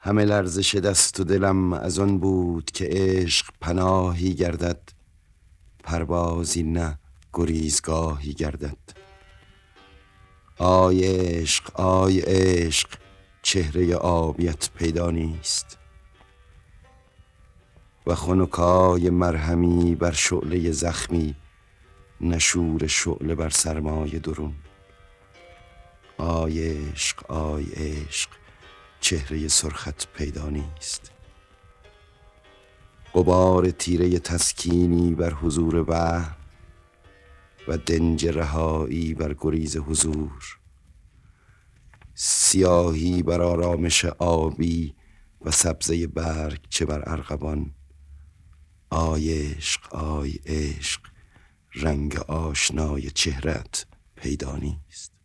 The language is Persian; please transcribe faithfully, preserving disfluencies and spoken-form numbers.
همه لرزش دست و دلم از آن بود که عشق پناهی گردد، پروازی نه گریزگاهی گردد. آی عشق آی عشق چهره آبیت پیدا نیست، و خنکای مرهمی بر شعله زخمی، نشور شعله بر سرمای درون. آی عشق آی عشق چهره سرخت پیدا نیست. غبار تیره تسکینی بر حضور وهم و دنج رهایی بر گریز حضور، سیاهی بر آرامش آبی و سبزه برگ چه بر ارغوان. آی عشق آی عشق رنگ آشنای چهرت پیدا نیست.